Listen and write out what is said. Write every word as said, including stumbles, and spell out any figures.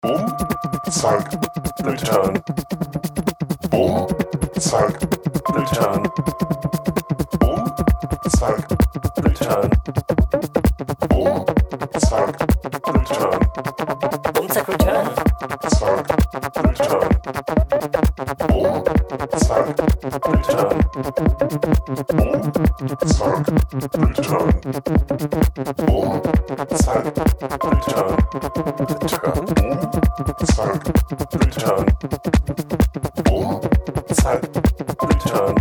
Boom, zack, return. Boom, zack, return. Boom, zack, return. Boom, zack, return. Boom, zack, return. Zack, return. Boom, zack, return. Boom, zack, return. Boom, zack, return. Return. Boom, zack, return. Boom, zack, return.